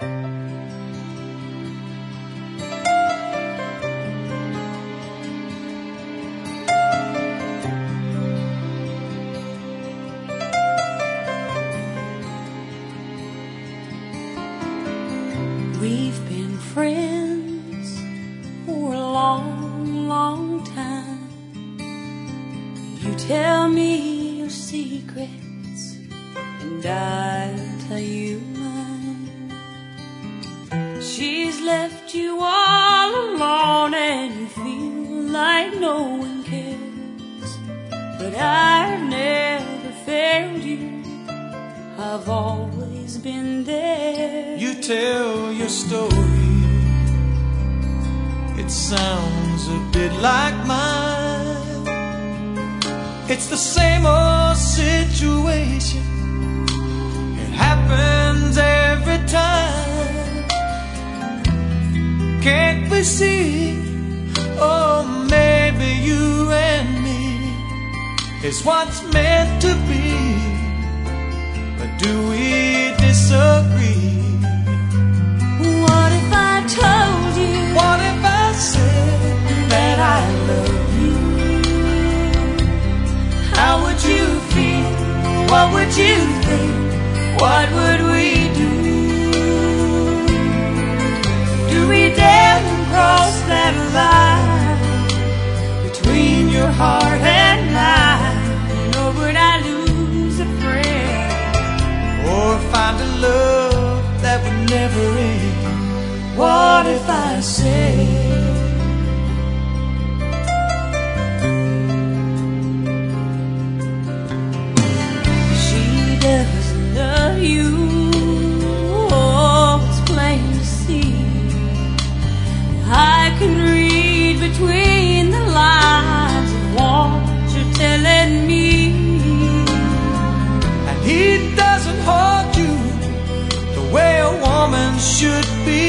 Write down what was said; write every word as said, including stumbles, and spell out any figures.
We've been friends for a long, long time. You tell me your secrets and I'll tell you mine. She's left you all alone and you feel like no one cares. But I've never failed you, I've always been there. You tell your story, it sounds a bit like mine. It's the same old situation, it happens every time. Can't we see, oh maybe you and me is what's meant to be? But do we disagree? What if I told you? What if I said that I love you? How would you feel? What would you think? What would we do? Do we dare to cross that line between your heart and mine? Or would I lose a friend? Or find a love that would never end? What if I say she doesn't love you? Oh, it's plain to see. I can read between the lines of what you're telling me. And he doesn't hold you the way a woman should be.